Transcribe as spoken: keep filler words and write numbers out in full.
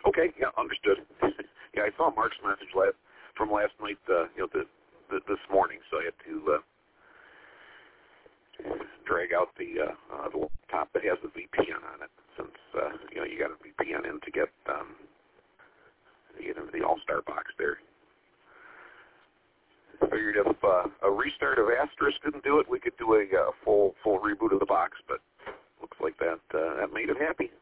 Okay, yeah, understood. Yeah, I saw Mark's message last from last night, uh, you know, the, the, this morning, so I had to uh, drag out the uh, uh, the laptop that has the V P N on it, since uh, you know you got a V P N in to get um, to get into the All-Star box there. I figured if uh, a restart of Asterisk didn't do it, we could do a uh, full full reboot of the box, but looks like that uh, that made it happy.